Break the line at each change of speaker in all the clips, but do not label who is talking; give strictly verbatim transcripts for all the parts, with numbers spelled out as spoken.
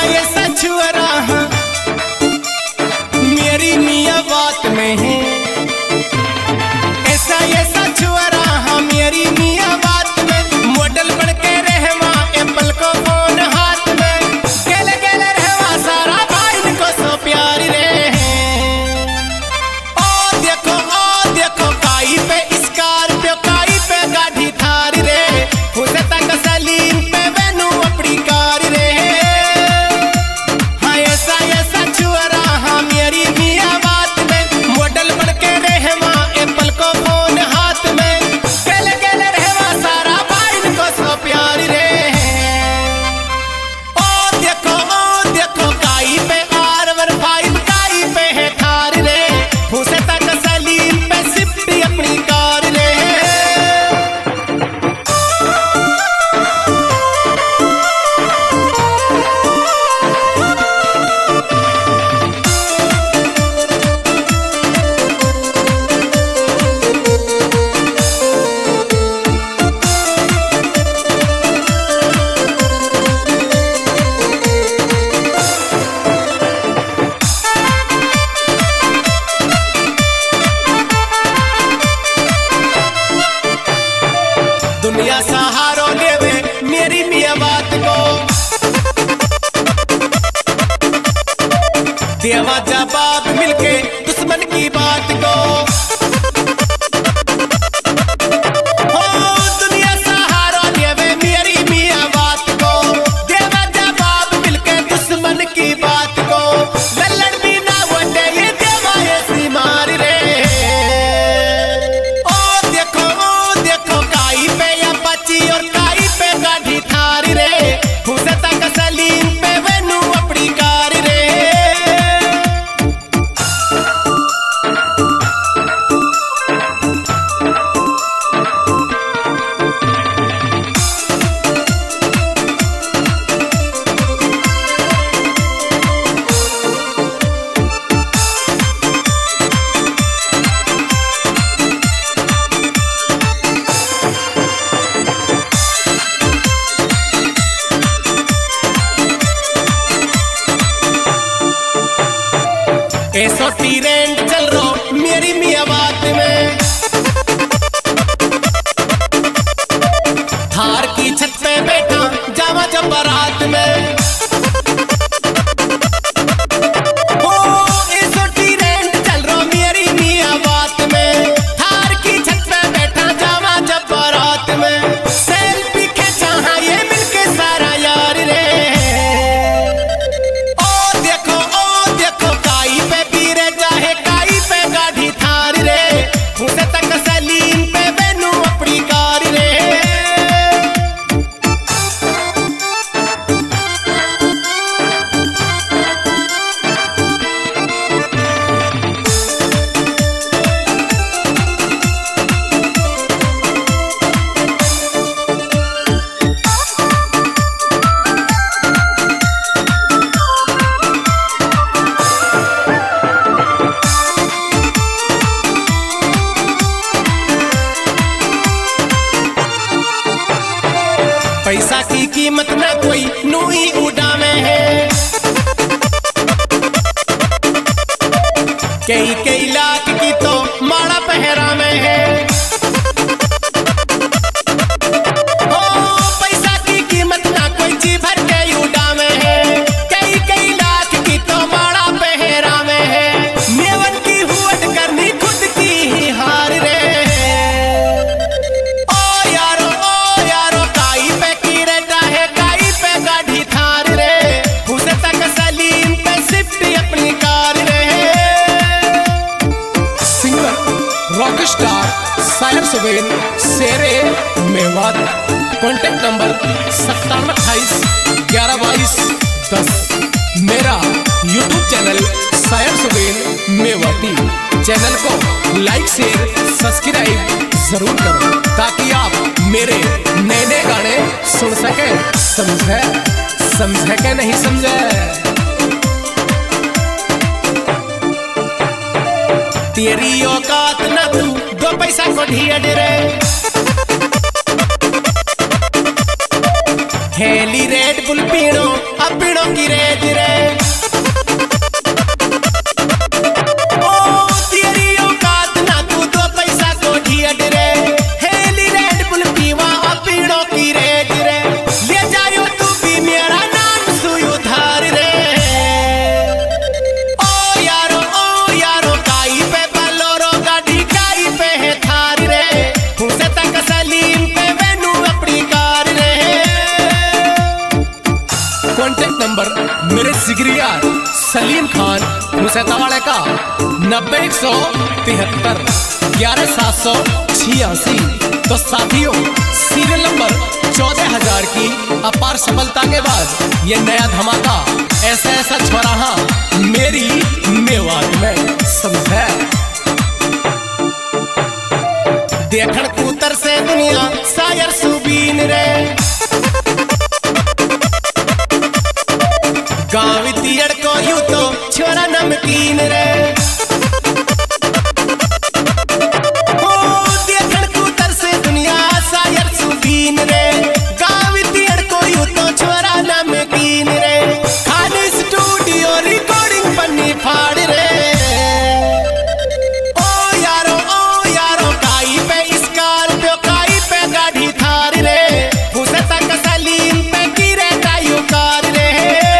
ऐसा छुअरा मेरी मियाँ बात में है। ऐसा ऐसा छुअरा मेरी मियाँ बात में, मॉडल बन के रहवा एप्पल को फोन हाथ में, गेले गेले रहवा सारा भाई को सो प्यारी रे। ओ देखो ओ देखो काई पे स्कॉर्पियो, काई पे गाड़ी थारी रे, उसे तक सलीम पे वेनू अपनी कार रे। हाँ ऐसा ऐसा छुअरा हाँ मेरी मियाँ बात में, मॉडल बन के रहवा एप्पल को फोन हाथ में, गेले गेले रहवा सारा भाई को सो प्यारी रे। ओ देखो ओ देखो काई पे आर वन फाइव, काई पे है थार रे, उसे तक सलीम पे स्विफ्ट अपनी कार रे। दुनिया सहारो लेवे मेरी मियाँ बात को, देवा जवाब मिलके दुश्मन की बात को। हो दुनिया सहारो लेवे मेरी मियाँ बात को, देवा जवाब मिलके दुश्मन की बात को। लल्लड़ भी ना वटे ये देवा ऐसी मारी रे। ओ देखो ओ देखो काई पे अपाची और काई पे गाड़ी थारी रे, उसे तक सलीम पे वेनू अपनी कार रे। ऐसो टीरेंट चल रो मेरी मियाँ बात में, थार की छत पे बैठा जावा जब बारात में। ओ ऐसो टीरेंट चल रो मेरी मियाँ बात में, थार की छत पे बैठा जावा जब बारात में, सेल्फी खींचा हाँ ये मिलके सारा यार रे। ओ देखो ओ देखो काई पे पीरे जाहे, काई पे गाड़ी थार रे, उसे तक सलीम पे वेनू अपनी कार रे। पैसा की कीमत में कोई नूई उड़ावे है, कई कई लाख की तो माड़ा पहरा में है। ओ पैसा की कीमत ना कोई जी भर के उड़ावे है, कई कई लाख की तो माड़ा पहरा में है। मेवन की हुवट करनी खुद की ही हार रे। ओ यारो ओ यारो काई पे कीरे जाहे, काई पे गाड़ी थार रे, उसे तक सलीम पे स्विफ्ट अपनी कार रे। सिंगर रॉकस्टार सायर सुबेन शेरे मेवात, कॉन्टेक्ट नंबर सत्तावन अट्ठाईस ग्यारह बाईस दस। मेरा YouTube channel Sayar Suben Mewati, channel को लाइक शेयर सब्सक्राइब जरूर करो ताकि आप मेरे नए नए गाने सुन सके। समझे समझे के नहीं समझे? तेरी औकात न तू दो पैसा को ढिया रे, हेली रेड बुल पीणो अब पीणो की रेज रे ओ तेरी औकात ना तू दो पैसा को ढियड रे हेली रेड बुल पीवा अब पीणो की रेज रे ले जायो तू भी मेरा नाम सुयो धार रे ओ यारो ओ यारो काई पे बलोरो गाड़ी काई पे है थार रे हुसे तक सलीम पे वेनू अपनी कार रे कॉन्टेक्ट नंबर मेरे जिगरी यार सलीम खान मुसैतावाड़े का नब्बे एक सौ तिहत्तर ग्यारह सात सौ छियासी। तो साथियों सीरियल नंबर चौदह हजार की अपार सफलता के बाद ये नया धमाका ऐसा ऐसा छोराहा मेरी मेवात में समझे देखण कूतर से दुनिया सायर सुबीन रे गाँव तियड़ को यूं तो छोरा नमकीन रे ओ देखण कूतर से दुनिया सायर सुबीन रे गाँव तियड़ को यूं तो छोरा नमकीन रे खाली स्टूडियो रिकॉर्डिंग पन्नी फाड़ रे ओ यारो ओ यारो काई पे स्कॉर्पियो काई पे गाड़ी थार रे उसे तक सलीम पे गिरे कायू कार रे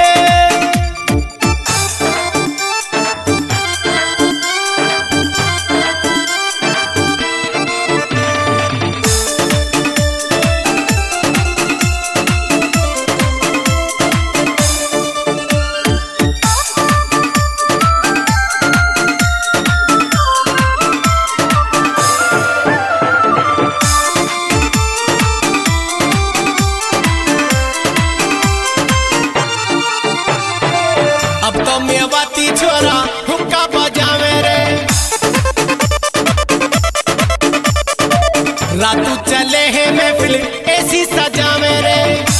अब तो मेवाती छोरा हुक्का बजावे रे रातू चले है महफिल ऐसी सजावे रे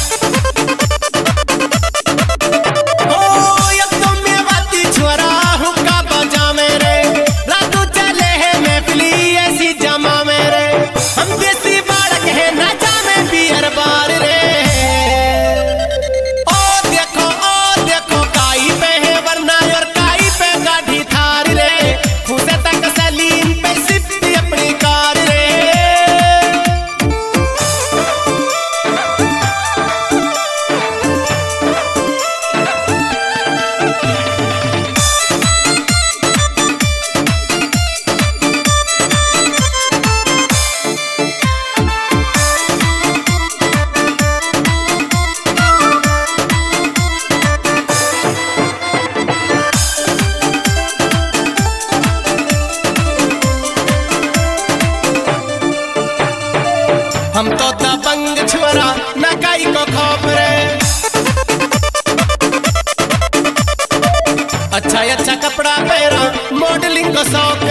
ओ अब तो मेवाती छोरा हुक्का बजावे रे रातू चले है महफिल ऐसी जमावे रे हम देसी बालक है ना जामे बियर बार रे ओ देखो ओ देखो काई पे है वरना और काई पे गाड़ी थार रे खुसे तक सलीम पे सिर्फ अपनी कार रे हम तो दबंग छोरा न काई को खौफ रे अच्छा अच्छा कपड़ा पहरा मॉडलिंग को शौक